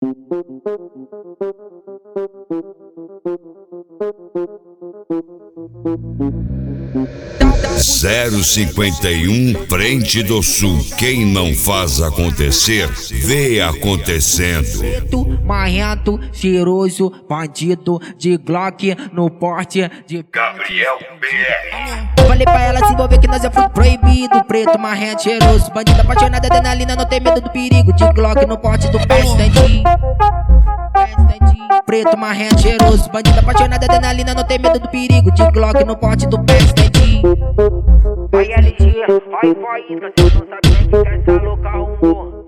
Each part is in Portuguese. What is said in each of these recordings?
Frente do Sul. Quem não faz acontecer, vê acontecendo. Preto, marrento, cheiroso, bandido de Glock no porte de Gabriel BR. Falei pra ela se envolver que nós é fruto proibido. Preto, marrento, cheiroso, bandido apaixonado, adrenalina, não tem medo do perigo. De Glock no porte do presidente. Preto, marrento, cheiroso, bandido apaixonado, adrenalina, não tem medo do perigo. De Glock no porte do presidente. Vai LG, vai faísca, cê não sabe nem que essa louca arrumou.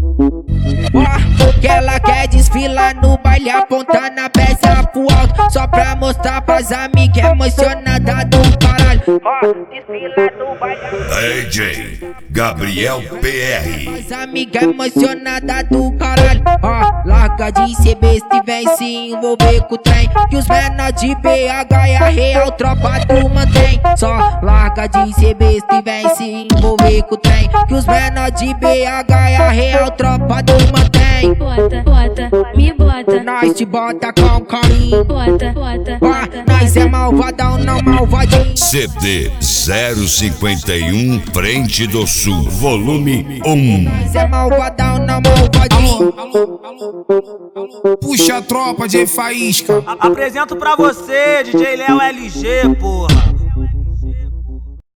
Que ela quer desfilar no baile apontando a peça pro alto, só pra mostrar pras amigas emocionada do caralho. Desfila no baile DJ Gabriel BR. as amigas emocionada do caralho. Larga de ser besta e vem se envolver com o trem, que os menor de BH é a real tropa do mantém. Só larga de ser besta e vem se envolver com o trem, que os menor de BH é a real tropa do mantém. Bota, bota, me bota. Nós te bota com carinho. Bota, bota, bota. Nós é malvadão, não malvadinho. CD 051 Frente do Sul, volume 1. Nós é malvadão, não malvadinho. Puxa a tropa de faísca. Apresento pra você, DJ Léo LG, porra.